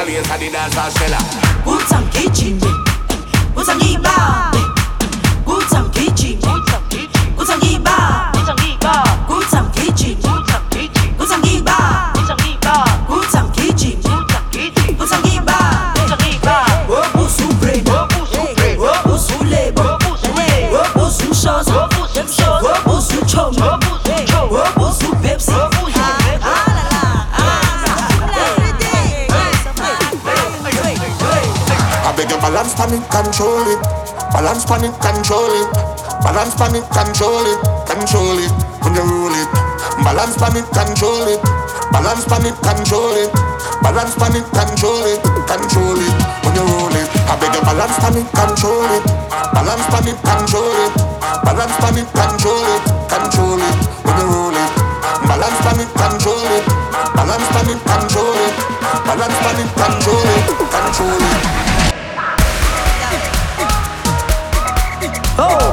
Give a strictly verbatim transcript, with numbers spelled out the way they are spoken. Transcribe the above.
lace and the dancer shella. Boots and kitchen, boots and giba, boots and kitchen, boots and giba, boots and giba, boots and kitchen, boots and giba, boots and giba, boots and kitchen, boots and giba, boots and giba. Oh, busu brain, oh busu labor, oh busu shows, oh busu chum, oh busu Pepsi. Balance panic, control it. Balance panic, control it. Balance panic, control it. Control it when you roll it. Balance panic, control it. Balance panic, control it. Balance panic, control it. Control it when you roll it. I beg you, balance panic, control it. Balance panic, control it. Balance panic, control it. Control it when you roll it. Balance panic, control it. Balance panic, control it. Balance panic, control it. Control it. Oh.